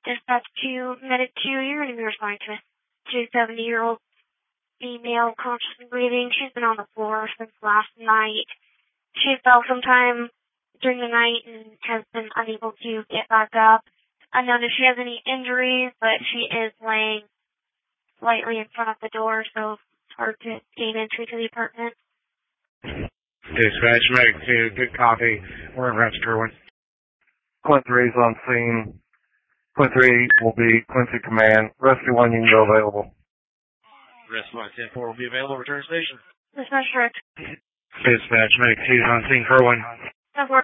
Dispatch to Medic 2, you're going to be responding to a 70-year-old female conscious and breathing. She's been on the floor since last night. She fell sometime during the night and has been unable to get back up. Unknown if she has any injuries, but she is laying slightly in front of the door, so it's hard to gain entry to the apartment. Dispatch, Medic 2, good copy. We're in Rescue Irwin. Clint 3 is on scene. Clint 3 will be Quincy Command. Rescue 1, you can go available. Rescue 1, 10-4 will be available. Return station. Dispatch correct. Dispatch, Medic 2 is on scene for 1. 10-4.